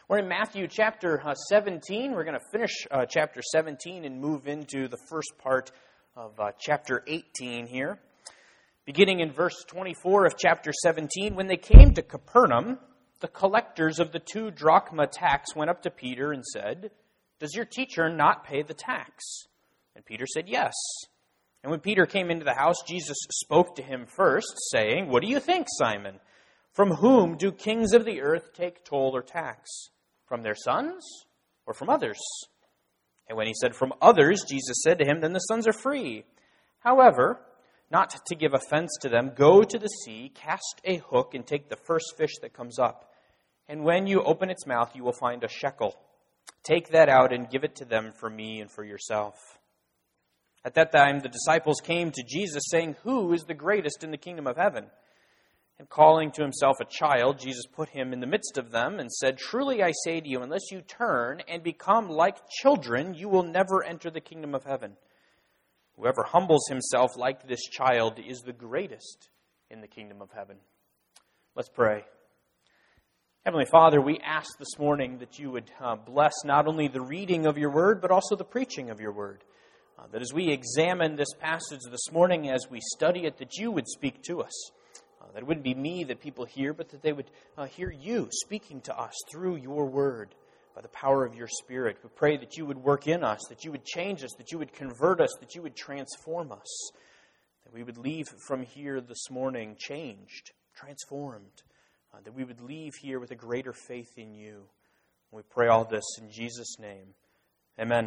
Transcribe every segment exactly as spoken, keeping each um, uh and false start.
We're in Matthew chapter uh, seventeen. We're going to finish uh, chapter seventeen and move into the first part of uh, chapter eighteen here. Beginning in verse twenty-four of chapter seventeen, when they came to Capernaum, the collectors of the two drachma tax went up to Peter and said, "Does your teacher not pay the tax?" And Peter said, "Yes." And when Peter came into the house, Jesus spoke to him first, saying, "What do you think, Simon? From whom do kings of the earth take toll or tax? From their sons or from others?" And when he said, "From others," Jesus said to him, "then the sons are free. However, not to give offense to them, go to the sea, cast a hook, and take the first fish that comes up. And when you open its mouth, you will find a shekel. Take that out and give it to them for me and for yourself." At that time, the disciples came to Jesus, saying, "Who is the greatest in the kingdom of heaven?" And calling to himself a child, Jesus put him in the midst of them and said, "Truly I say to you, unless you turn and become like children, you will never enter the kingdom of heaven. Whoever humbles himself like this child is the greatest in the kingdom of heaven." Let's pray. Heavenly Father, we ask this morning that you would uh, bless not only the reading of your word, but also the preaching of your word. Uh, that as we examine this passage this morning, as we study it, that you would speak to us. Uh, that it wouldn't be me that people hear, but that they would uh, hear you speaking to us through your word by the power of your Spirit. We pray that you would work in us, that you would change us, that you would convert us, that you would transform us, that we would leave from here this morning changed, transformed, uh, that we would leave here with a greater faith in you. We pray all this in Jesus' name. Amen.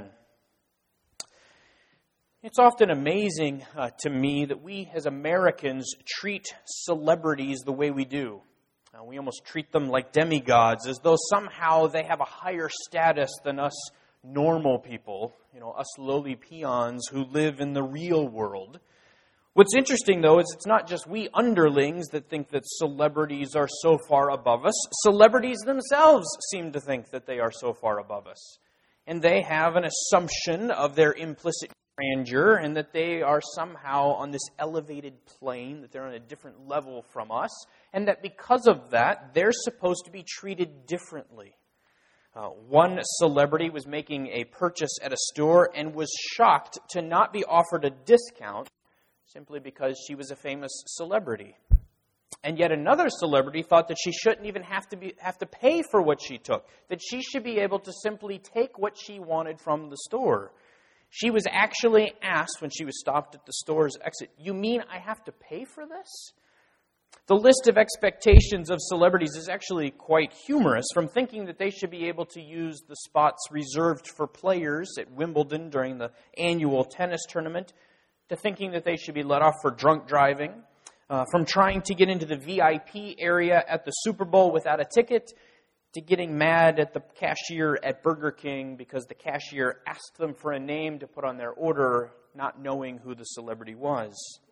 It's often amazing uh, to me that we as Americans treat celebrities the way we do. Uh, we almost treat them like demigods, as though somehow they have a higher status than us normal people, you know, us lowly peons who live in the real world. What's interesting, though, is it's not just we underlings that think that celebrities are so far above us. Celebrities themselves seem to think that they are so far above us. And they have an assumption of their implicit grandeur, and that they are somehow on this elevated plane, that they're on a different level from us, and that because of that, they're supposed to be treated differently. Uh, one celebrity was making a purchase at a store and was shocked to not be offered a discount simply because she was a famous celebrity. And yet another celebrity thought that she shouldn't even have to be have to pay for what she took, that she should be able to simply take what she wanted from the store. She was actually asked when she was stopped at the store's exit, "You mean I have to pay for this?" The list of expectations of celebrities is actually quite humorous, from thinking that they should be able to use the spots reserved for players at Wimbledon during the annual tennis tournament, to thinking that they should be let off for drunk driving, uh, from trying to get into the V I P area at the Super Bowl without a ticket, to getting mad at the cashier at Burger King because the cashier asked them for a name to put on their order, not knowing who the celebrity was.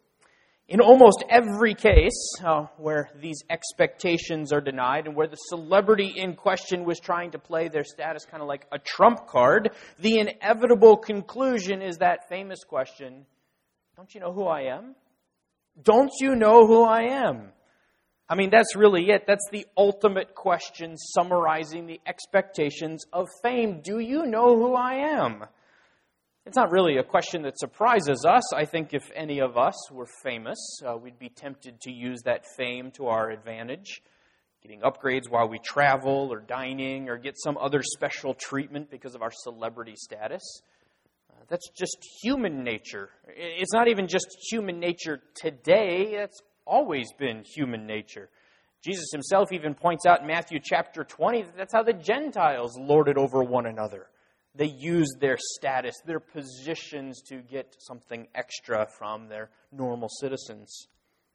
In almost every case uh, where these expectations are denied and where the celebrity in question was trying to play their status kind of like a trump card, the inevitable conclusion is that famous question, "Don't you know who I am? Don't you know who I am?" I mean, that's really it. That's the ultimate question summarizing the expectations of fame. Do you know who I am? It's not really a question that surprises us. I think if any of us were famous, uh, we'd be tempted to use that fame to our advantage, getting upgrades while we travel or dining or get some other special treatment because of our celebrity status. Uh, that's just human nature. It's not even just human nature today. That's always been human nature. Jesus himself even points out in Matthew chapter twenty that that's how the Gentiles lorded over one another. They used their status, their positions to get something extra from their normal citizens.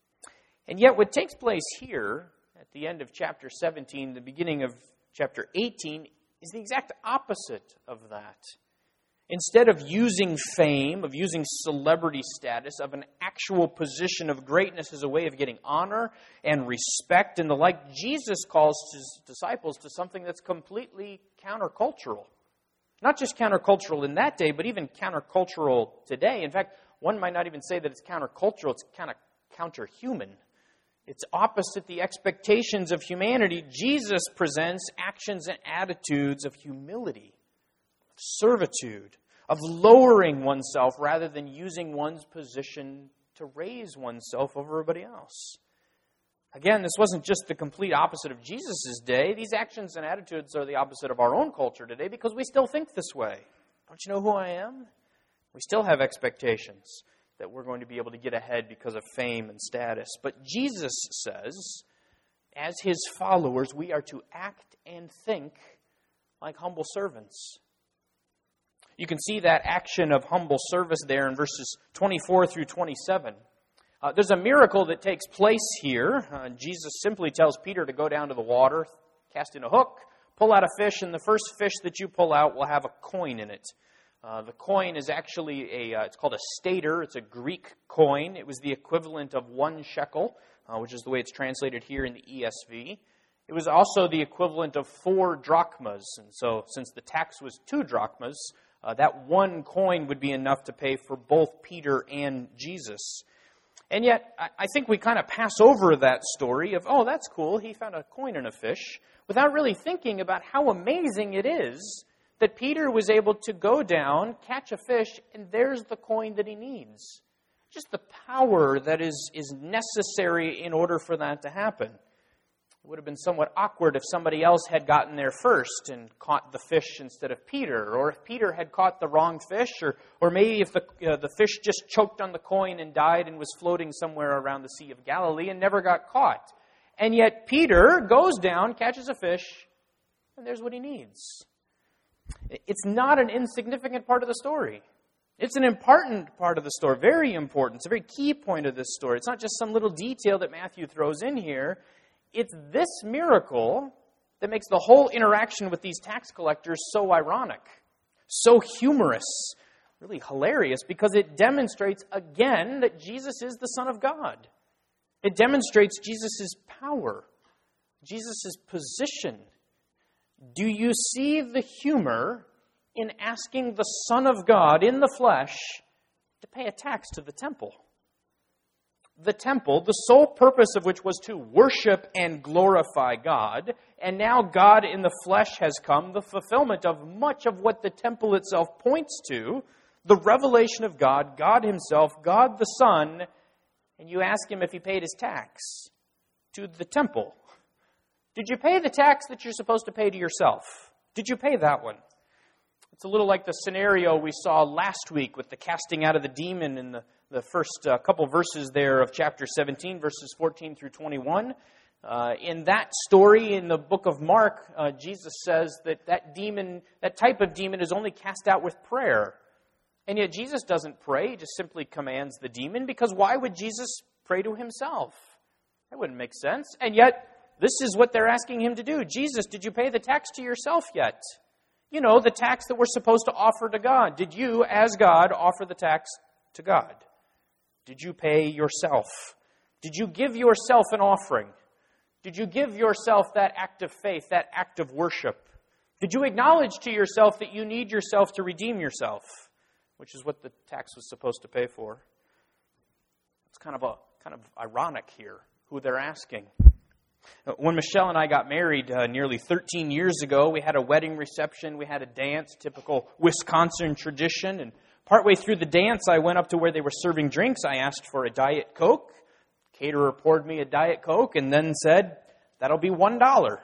And yet what takes place here at the end of chapter seventeen, the beginning of chapter eighteen, is the exact opposite of that. Instead of using fame, of using celebrity status, of an actual position of greatness as a way of getting honor and respect and the like, Jesus calls his disciples to something that's completely countercultural. Not just countercultural in that day, but even countercultural today. In fact, one might not even say that it's countercultural, it's kind of counterhuman. It's opposite the expectations of humanity. Jesus presents actions and attitudes of humility, of servitude, of lowering oneself rather than using one's position to raise oneself over everybody else. Again, this wasn't just the complete opposite of Jesus' day. These actions and attitudes are the opposite of our own culture today because we still think this way. Don't you know who I am? We still have expectations that we're going to be able to get ahead because of fame and status. But Jesus says, as his followers, we are to act and think like humble servants. You can see that action of humble service there in verses twenty-four through twenty-seven. Uh, there's a miracle that takes place here. Uh, Jesus simply tells Peter to go down to the water, cast in a hook, pull out a fish, and the first fish that you pull out will have a coin in it. Uh, the coin is actually a, uh, it's called a stater. It's a Greek coin. It was the equivalent of one shekel, uh, which is the way it's translated here in the E S V. It was also the equivalent of four drachmas. And so since the tax was two drachmas, uh, that one coin would be enough to pay for both Peter and Jesus. And yet, I, I think we kind of pass over that story of, oh, that's cool, he found a coin in a fish, without really thinking about how amazing it is that Peter was able to go down, catch a fish, and there's the coin that he needs. Just the power that is, is necessary in order for that to happen. It would have been somewhat awkward if somebody else had gotten there first and caught the fish instead of Peter, or if Peter had caught the wrong fish, or, or maybe if the, uh, the fish just choked on the coin and died and was floating somewhere around the Sea of Galilee and never got caught. And yet Peter goes down, catches a fish, and there's what he needs. It's not an insignificant part of the story. It's an important part of the story, very important. It's a very key point of this story. It's not just some little detail that Matthew throws in here. It's this miracle that makes the whole interaction with these tax collectors so ironic, so humorous, really hilarious, because it demonstrates again that Jesus is the Son of God. It demonstrates Jesus' power, Jesus' position. Do you see the humor in asking the Son of God in the flesh to pay a tax to the temple? The temple, the sole purpose of which was to worship and glorify God, and now God in the flesh has come, the fulfillment of much of what the temple itself points to, the revelation of God, God himself, God the Son, and you ask him if he paid his tax to the temple. Did you pay the tax that you're supposed to pay to yourself? Did you pay that one? It's a little like the scenario we saw last week with the casting out of the demon in the, the first uh, couple verses there of chapter seventeen, verses fourteen through twenty-one. Uh, in that story, in the book of Mark, uh, Jesus says that that demon, that type of demon is only cast out with prayer. And yet Jesus doesn't pray, he just simply commands the demon, because why would Jesus pray to himself? That wouldn't make sense. And yet, this is what they're asking him to do. Jesus, did you pay the tax to yourself yet? You know, the tax that we're supposed to offer to God. Did you, as God, offer the tax to God? Did you pay yourself? Did you give yourself an offering? Did you give yourself that act of faith, that act of worship? Did you acknowledge to yourself that you need yourself to redeem yourself? Which is what the tax was supposed to pay for. It's kind of a kind of ironic here, who they're asking. When Michelle and I got married uh, nearly thirteen years ago, we had a wedding reception, we had a dance, typical Wisconsin tradition, and partway through the dance, I went up to where they were serving drinks. I asked for a Diet Coke. Caterer poured me a Diet Coke and then said, that'll be one dollar.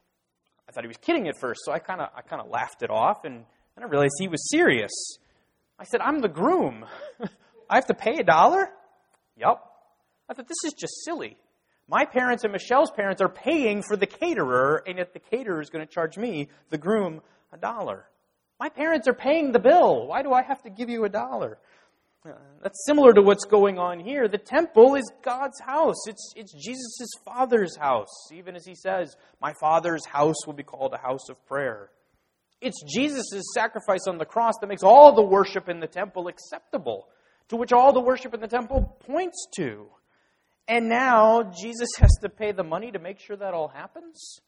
I thought he was kidding at first, so I kind of I kind of laughed it off, and then I realized he was serious. I said, I'm the groom. I have to pay a dollar? Yep. I thought, this is just silly. My parents and Michelle's parents are paying for the caterer, and yet the caterer is going to charge me, the groom, a dollar. My parents are paying the bill. Why do I have to give you a dollar? Uh, that's similar to what's going on here. The temple is God's house. It's, it's Jesus' Father's house. Even as he says, my Father's house will be called a house of prayer. It's Jesus' sacrifice on the cross that makes all the worship in the temple acceptable, to which all the worship in the temple points to. And now Jesus has to pay the money to make sure that all happens?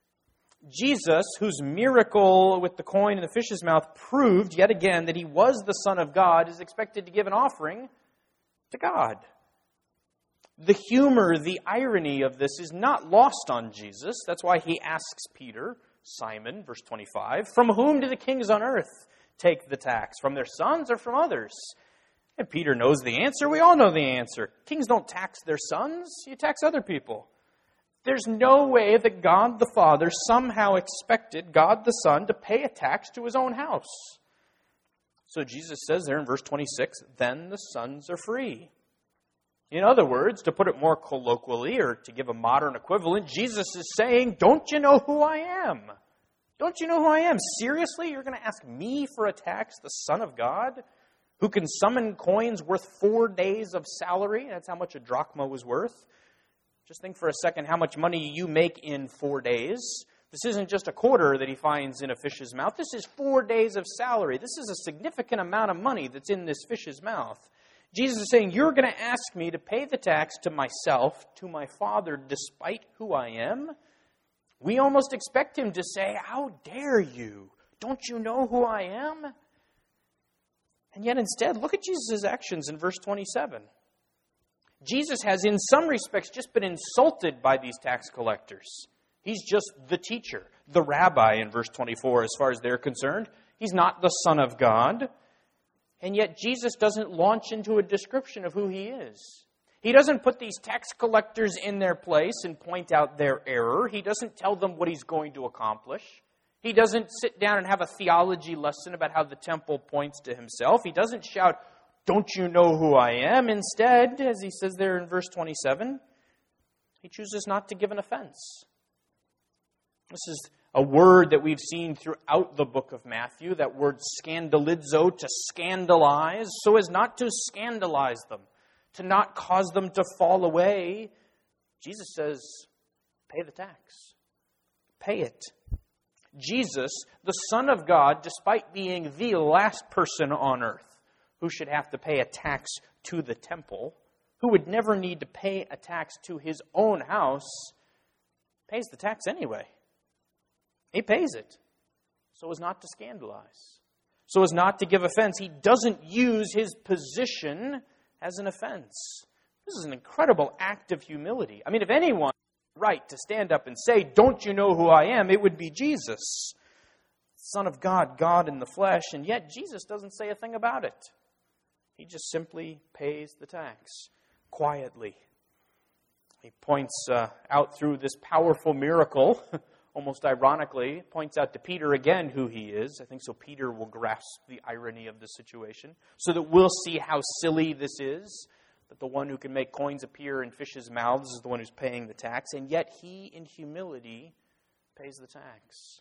Jesus, whose miracle with the coin in the fish's mouth proved yet again that he was the Son of God, is expected to give an offering to God. The humor, the irony of this is not lost on Jesus. That's why he asks Peter, Simon, verse twenty-five, from whom do the kings on earth take the tax? From their sons or from others? And Peter knows the answer. We all know the answer. Kings don't tax their sons. You tax other people. There's no way that God the Father somehow expected God the Son to pay a tax to his own house. So Jesus says there in verse twenty-six, then the sons are free. In other words, to put it more colloquially, or to give a modern equivalent, Jesus is saying, don't you know who I am? Don't you know who I am? Seriously, you're going to ask me for a tax, the Son of God, who can summon coins worth four days of salary? That's how much a drachma was worth. Just think for a second how much money you make in four days. This isn't just a quarter that he finds in a fish's mouth. This is four days of salary. This is a significant amount of money that's in this fish's mouth. Jesus is saying, you're going to ask me to pay the tax to myself, to my Father, despite who I am? We almost expect him to say, how dare you? Don't you know who I am? And yet instead, look at Jesus' actions in verse twenty-seven. Jesus has, in some respects, just been insulted by these tax collectors. He's just the teacher, the rabbi in verse twenty-four, as far as they're concerned. He's not the Son of God. And yet Jesus doesn't launch into a description of who he is. He doesn't put these tax collectors in their place and point out their error. He doesn't tell them what he's going to accomplish. He doesn't sit down and have a theology lesson about how the temple points to himself. He doesn't shout, don't you know who I am? Instead, as he says there in verse twenty-seven, he chooses not to give an offense. This is a word that we've seen throughout the book of Matthew, that word scandalizo, to scandalize, so as not to scandalize them, to not cause them to fall away. Jesus says, pay the tax. Pay it. Jesus, the Son of God, despite being the last person on earth who should have to pay a tax to the temple, who would never need to pay a tax to his own house, pays the tax anyway. He pays it, so as not to scandalize, so as not to give offense. He doesn't use his position as an offense. This is an incredible act of humility. I mean, if anyone had the right to stand up and say, don't you know who I am, it would be Jesus, Son of God, God in the flesh, and yet Jesus doesn't say a thing about it. He just simply pays the tax quietly. He points uh, out through this powerful miracle, almost ironically, points out to Peter again who he is. I think so Peter will grasp the irony of the situation, so that we'll see how silly this is, that the one who can make coins appear in fishes' mouths is the one who's paying the tax, and yet he, in humility, pays the tax.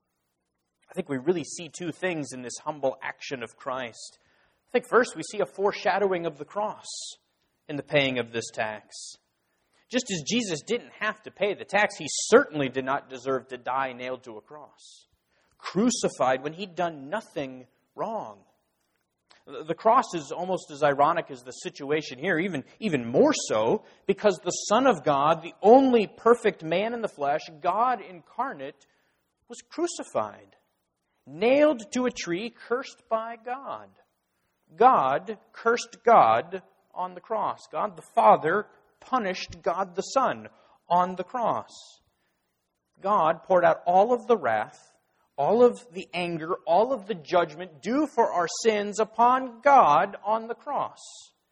I think we really see two things in this humble action of Christ. I think first we see a foreshadowing of the cross in the paying of this tax. Just as Jesus didn't have to pay the tax, he certainly did not deserve to die nailed to a cross, crucified when he'd done nothing wrong. The cross is almost as ironic as the situation here, even, even more so, because the Son of God, the only perfect man in the flesh, God incarnate, was crucified, nailed to a tree, cursed by God. God cursed God on the cross. God the Father punished God the Son on the cross. God poured out all of the wrath, all of the anger, all of the judgment due for our sins upon God on the cross.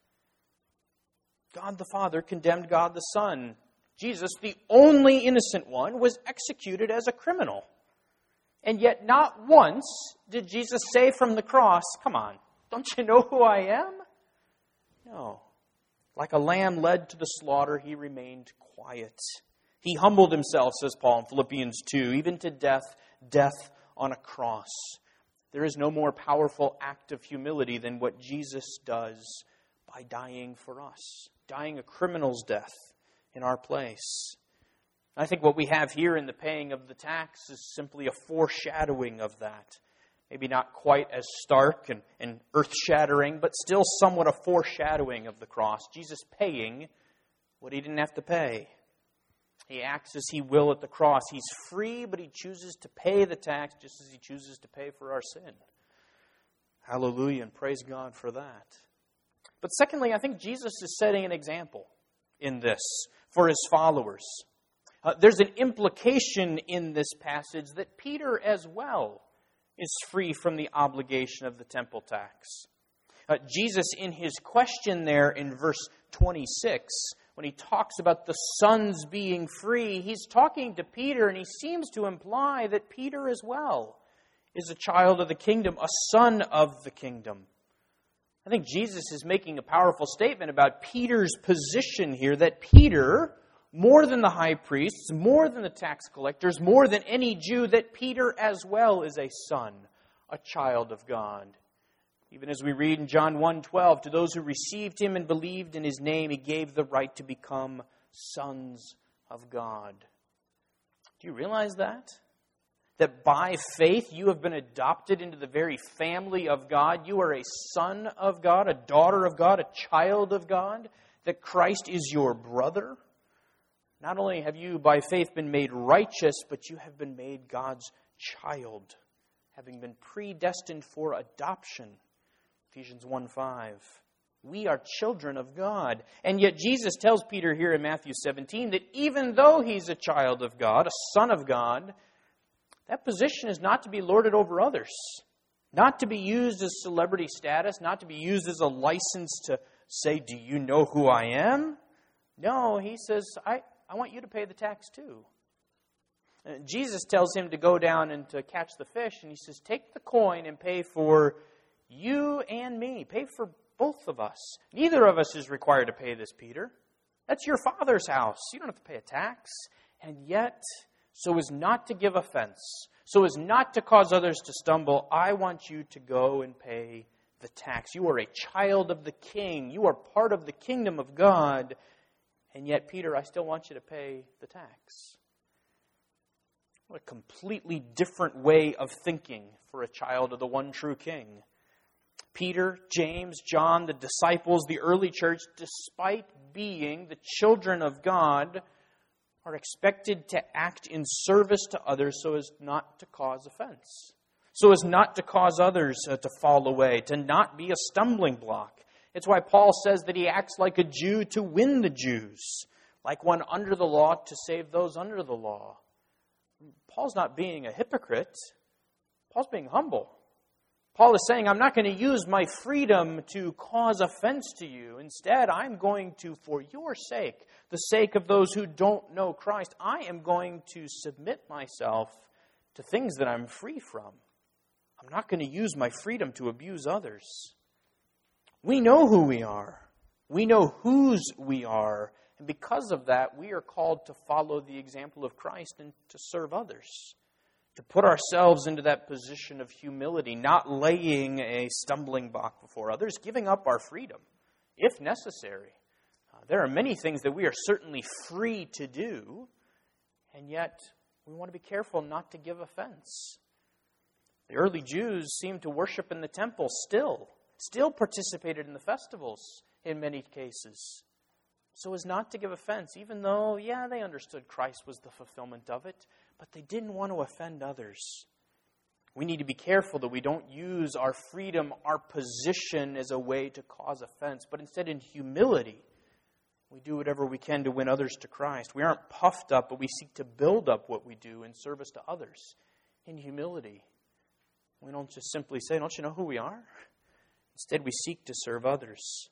God the Father condemned God the Son. Jesus, the only innocent one, was executed as a criminal. And yet not once did Jesus say from the cross, come on, don't you know who I am? No. Like a lamb led to the slaughter, he remained quiet. He humbled himself, says Paul in Philippians two, even to death, death on a cross. There is no more powerful act of humility than what Jesus does by dying for us, dying a criminal's death in our place. I think what we have here in the paying of the tax is simply a foreshadowing of that. Maybe not quite as stark and, and earth-shattering, but still somewhat a foreshadowing of the cross. Jesus paying what he didn't have to pay. He acts as he will at the cross. He's free, but he chooses to pay the tax just as he chooses to pay for our sin. Hallelujah, and praise God for that. But secondly, I think Jesus is setting an example. in this for his followers. Uh, there's an implication in this passage that Peter as well is free from the obligation of the temple tax. Uh, Jesus, in his question there in verse twenty-six, when he talks about the sons being free, he's talking to Peter, and he seems to imply that Peter as well is a child of the kingdom, a son of the kingdom. I think Jesus is making a powerful statement about Peter's position here, that Peter, more than the high priests, more than the tax collectors, more than any Jew, that Peter as well is a son, a child of God. Even as we read in John one twelve, to those who received him and believed in his name, he gave the right to become sons of God. Do you realize that? That by faith you have been adopted into the very family of God. You are a son of God, a daughter of God, a child of God. That Christ is your brother. Not only have you by faith been made righteous, but you have been made God's child, having been predestined for adoption. Ephesians one five. We are children of God. And yet Jesus tells Peter here in Matthew seventeen that even though he's a child of God, a son of God, that position is not to be lorded over others. Not to be used as celebrity status, not to be used as a license to say, do you know who I am? No, he says, I, I want you to pay the tax too. And Jesus tells him to go down and to catch the fish, and he says, take the coin and pay for you and me. Pay for both of us. Neither of us is required to pay this, Peter. That's your Father's house. You don't have to pay a tax. And yet, so as not to give offense, so as not to cause others to stumble, I want you to go and pay the tax. You are a child of the King. You are part of the kingdom of God. And yet, Peter, I still want you to pay the tax. What a completely different way of thinking for a child of the one true King. Peter, James, John, the disciples, the early church, despite being the children of God, are expected to act in service to others so as not to cause offense, so as not to cause others uh, to fall away, to not be a stumbling block. It's why Paul says that he acts like a Jew to win the Jews, like one under the law to save those under the law. Paul's not being a hypocrite. Paul's being humble. Paul is saying, I'm not going to use my freedom to cause offense to you. Instead, I'm going to, for your sake, the sake of those who don't know Christ, I am going to submit myself to things that I'm free from. I'm not going to use my freedom to abuse others. We know who we are. We know whose we are. And because of that, we are called to follow the example of Christ and to serve others. To put ourselves into that position of humility, not laying a stumbling block before others, giving up our freedom, if necessary. Uh, there are many things that we are certainly free to do, and yet we want to be careful not to give offense. The early Jews seemed to worship in the temple still, still participated in the festivals in many cases, so as not to give offense, even though, yeah, they understood Christ was the fulfillment of it, but they didn't want to offend others. We need to be careful that we don't use our freedom, our position as a way to cause offense, but instead in humility, we do whatever we can to win others to Christ. We aren't puffed up, but we seek to build up what we do in service to others in humility. We don't just simply say, don't you know who we are? Instead, we seek to serve others.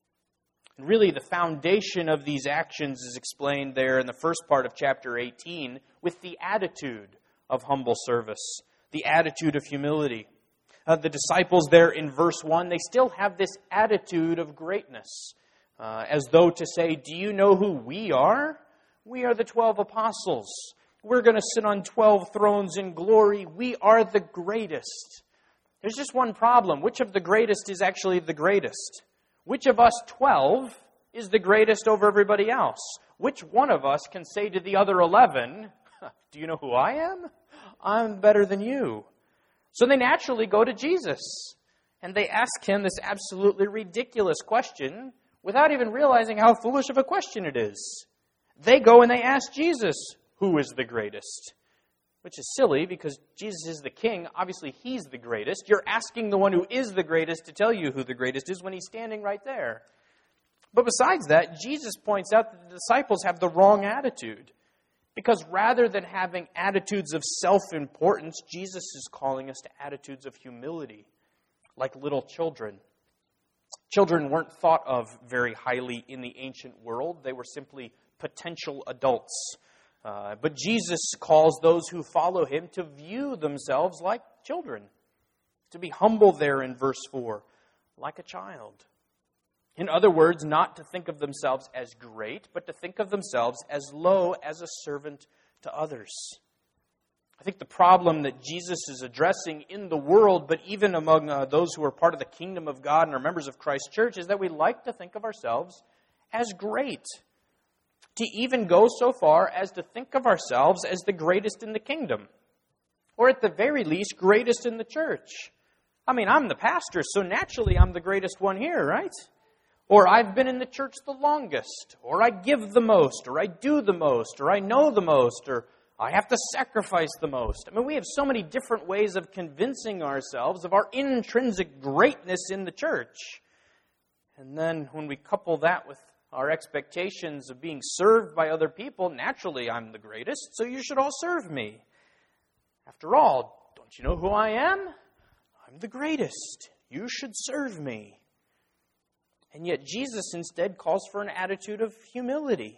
And really, the foundation of these actions is explained there in the first part of chapter eighteen with the attitude of humble service, the attitude of humility. Uh, the disciples there in verse one, they still have this attitude of greatness, uh, as though to say, do you know who we are? We are the twelve apostles. We're going to sit on twelve thrones in glory. We are the greatest. There's just one problem. Which of the greatest is actually the greatest? Which of us twelve is the greatest over everybody else? Which one of us can say to the other eleven, do you know who I am? I'm better than you. So they naturally go to Jesus, and they ask him this absolutely ridiculous question without even realizing how foolish of a question it is. They go and they ask Jesus, who is the greatest? Which is silly because Jesus is the king. Obviously, he's the greatest. You're asking the one who is the greatest to tell you who the greatest is when he's standing right there. But besides that, Jesus points out that the disciples have the wrong attitude. Because rather than having attitudes of self-importance, Jesus is calling us to attitudes of humility, like little children. Children weren't thought of very highly in the ancient world. They were simply potential adults. Uh, but Jesus calls those who follow him to view themselves like children, to be humble there in verse four, like a child. In other words, not to think of themselves as great, but to think of themselves as low as a servant to others. I think the problem that Jesus is addressing in the world, but even among uh, those who are part of the kingdom of God and are members of Christ's church, is that we like to think of ourselves as great. To even go so far as to think of ourselves as the greatest in the kingdom. Or at the very least, greatest in the church. I mean, I'm the pastor, so naturally I'm the greatest one here, right? Or I've been in the church the longest, or I give the most, or I do the most, or I know the most, or I have to sacrifice the most. I mean, we have so many different ways of convincing ourselves of our intrinsic greatness in the church. And then when we couple that with our expectations of being served by other people, naturally I'm the greatest, so you should all serve me. After all, don't you know who I am? I'm the greatest. You should serve me. And yet Jesus instead calls for an attitude of humility.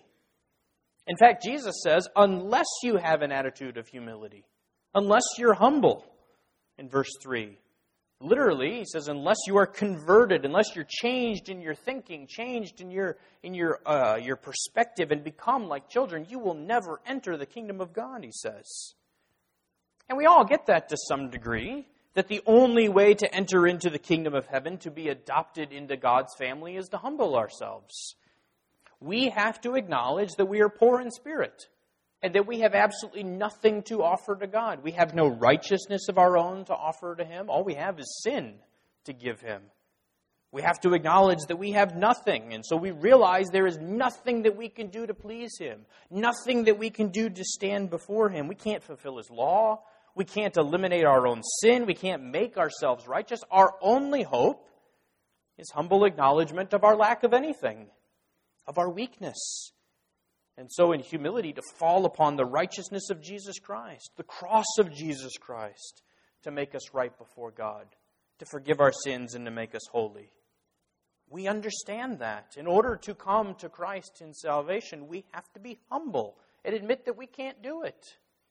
In fact, Jesus says, unless you have an attitude of humility, unless you're humble, in verse three. Literally, he says, unless you are converted, unless you're changed in your thinking, changed in your in your uh, your perspective and become like children, you will never enter the kingdom of God, he says. And we all get that to some degree. That the only way to enter into the kingdom of heaven, to be adopted into God's family, is to humble ourselves. We have to acknowledge that we are poor in spirit, and that we have absolutely nothing to offer to God. We have no righteousness of our own to offer to him. All we have is sin to give him. We have to acknowledge that we have nothing, and so we realize there is nothing that we can do to please him, nothing that we can do to stand before him. We can't fulfill his law. We can't eliminate our own sin. We can't make ourselves righteous. Our only hope is humble acknowledgement of our lack of anything, of our weakness. And so in humility to fall upon the righteousness of Jesus Christ, the cross of Jesus Christ, to make us right before God, to forgive our sins and to make us holy. We understand that. In order to come to Christ in salvation, we have to be humble and admit that we can't do it.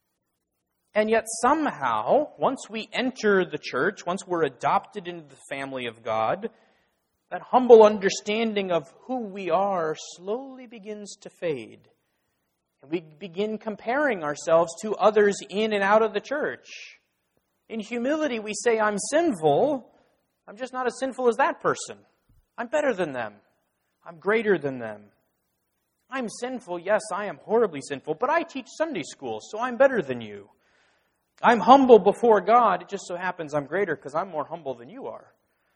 And yet somehow, once we enter the church, once we're adopted into the family of God, that humble understanding of who we are slowly begins to fade. And we begin comparing ourselves to others in and out of the church. In humility, we say, I'm sinful. I'm just not as sinful as that person. I'm better than them. I'm greater than them. I'm sinful. Yes, I am horribly sinful, but I teach Sunday school, so I'm better than you. I'm humble before God. It just so happens I'm greater because I'm more humble than you are.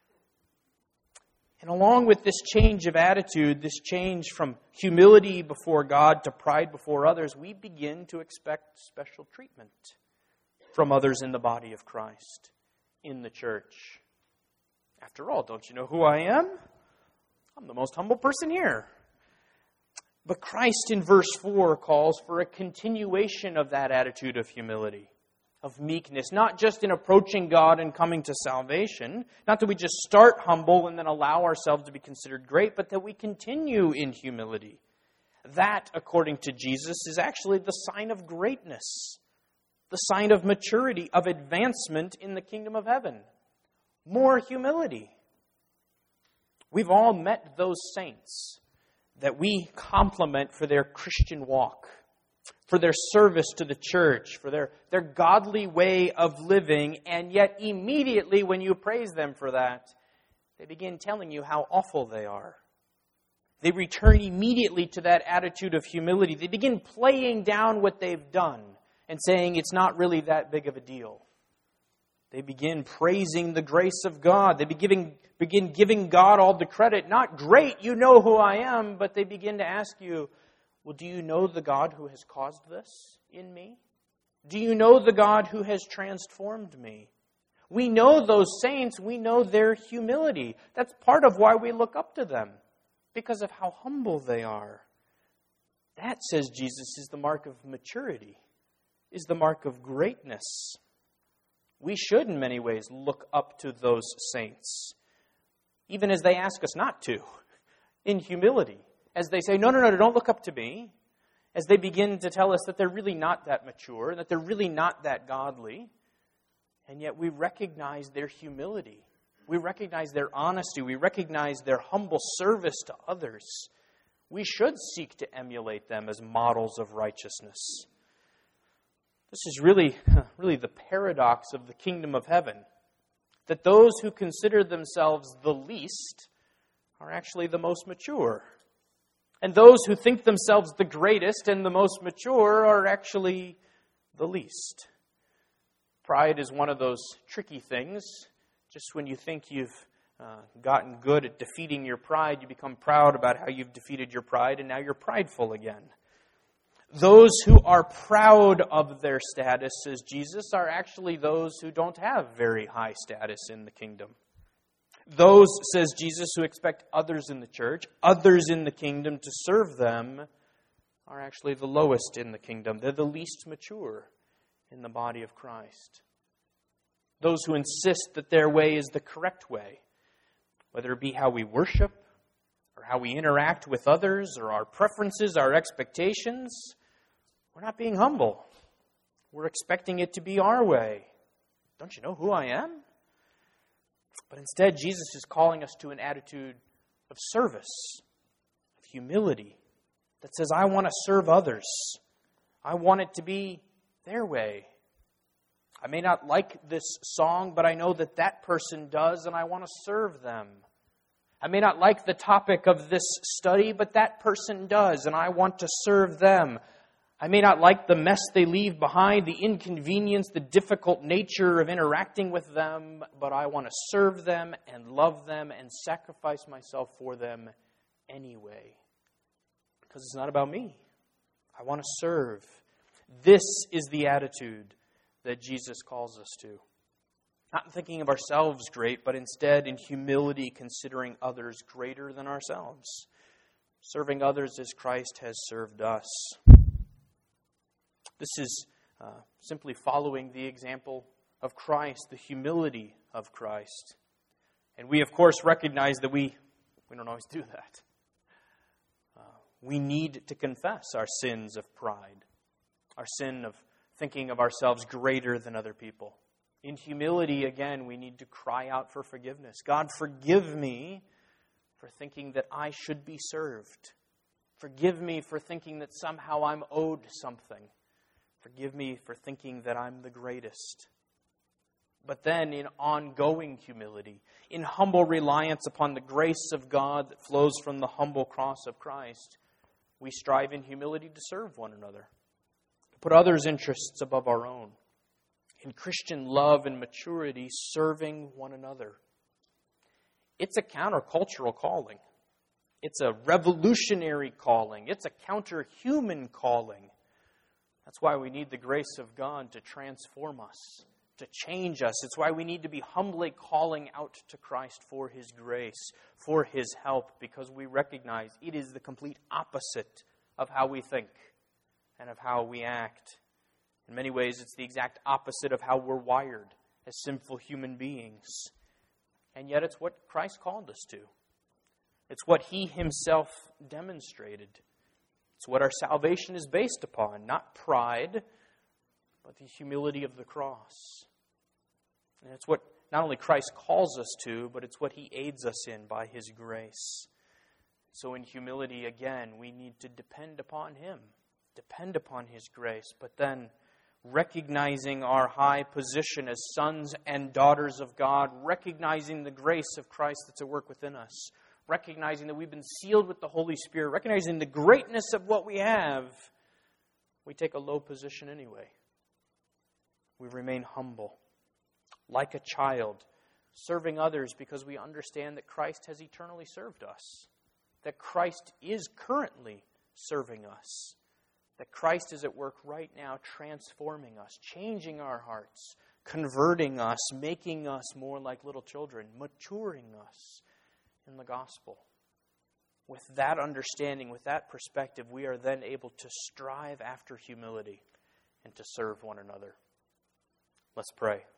And along with this change of attitude, this change from humility before God to pride before others, we begin to expect special treatment from others in the body of Christ, in the church. After all, don't you know who I am? I'm the most humble person here. But Christ in verse four calls for a continuation of that attitude of humility, of meekness, not just in approaching God and coming to salvation, not that we just start humble and then allow ourselves to be considered great, but that we continue in humility. That, according to Jesus, is actually the sign of greatness, the sign of maturity, of advancement in the kingdom of heaven. More humility. We've all met those saints that we compliment for their Christian walk, for their service to the church, for their, their godly way of living, and yet immediately when you praise them for that, they begin telling you how awful they are. They return immediately to that attitude of humility. They begin playing down what they've done and saying it's not really that big of a deal. They begin praising the grace of God. They begin, begin giving God all the credit. Not great, you know who I am, but they begin to ask you, well, do you know the God who has caused this in me? Do you know the God who has transformed me? We know those saints. We know their humility. That's part of why we look up to them. because of how humble they are. That, says Jesus, is the mark of maturity, is the mark of greatness. We should, in many ways, look up to those saints, even as they ask us not to, in humility. As they say, no, no, no, don't look up to me. As they begin to tell us that they're really not that mature, that they're really not that godly. And yet we recognize their humility. We recognize their honesty. We recognize their humble service to others. We should seek to emulate them as models of righteousness. This is really, really the paradox of the kingdom of heaven, that those who consider themselves the least are actually the most mature. And those who think themselves the greatest and the most mature are actually the least. Pride is one of those tricky things. Just when you think you've uh, gotten good at defeating your pride, you become proud about how you've defeated your pride, and now you're prideful again. Those who are proud of their status, says Jesus, are actually those who don't have very high status in the kingdom. Those, says Jesus, who expect others in the church, others in the kingdom to serve them, are actually the lowest in the kingdom. They're the least mature in the body of Christ. Those who insist that their way is the correct way, whether it be how we worship, or how we interact with others, or our preferences, our expectations, we're not being humble. We're expecting it to be our way. Don't you know who I am? But instead, Jesus is calling us to an attitude of service, of humility, that says, I want to serve others. I want it to be their way. I may not like this song, but I know that that person does, and I want to serve them. I may not like the topic of this study, but that person does, and I want to serve them. I may not like the mess they leave behind, the inconvenience, the difficult nature of interacting with them, but I want to serve them and love them and sacrifice myself for them anyway. Because it's not about me. I want to serve. This is the attitude that Jesus calls us to. Not thinking of ourselves great, but instead in humility considering others greater than ourselves. Serving others as Christ has served us. This is uh, simply following the example of Christ, the humility of Christ. And we, of course, recognize that we, we don't always do that. Uh, we need to confess our sins of pride, our sin of thinking of ourselves greater than other people. In humility, again, we need to cry out for forgiveness. God, forgive me for thinking that I should be served. Forgive me for thinking that somehow I'm owed something. Forgive me for thinking that I'm the greatest. But then in ongoing humility, in humble reliance upon the grace of God that flows from the humble cross of Christ, we strive in humility to serve one another, to put others' interests above our own. In Christian love and maturity, serving one another. It's a countercultural calling. It's a revolutionary calling. It's a counter-human calling. That's why we need the grace of God to transform us, to change us. It's why we need to be humbly calling out to Christ for His grace, for His help, because we recognize it is the complete opposite of how we think and of how we act. In many ways, it's the exact opposite of how we're wired as sinful human beings. And yet it's what Christ called us to. It's what He Himself demonstrated. It's what our salvation is based upon, not pride, but the humility of the cross. And it's what not only Christ calls us to, but it's what He aids us in by His grace. So in humility, again, we need to depend upon Him, depend upon His grace, but then recognizing our high position as sons and daughters of God, recognizing the grace of Christ that's at work within us, recognizing that we've been sealed with the Holy Spirit, recognizing the greatness of what we have, we take a low position anyway. We remain humble, like a child, serving others because we understand that Christ has eternally served us, that Christ is currently serving us, that Christ is at work right now transforming us, changing our hearts, converting us, making us more like little children, maturing us in the gospel. with that understanding, with that perspective, we are then able to strive after humility and to serve one another. Let's pray.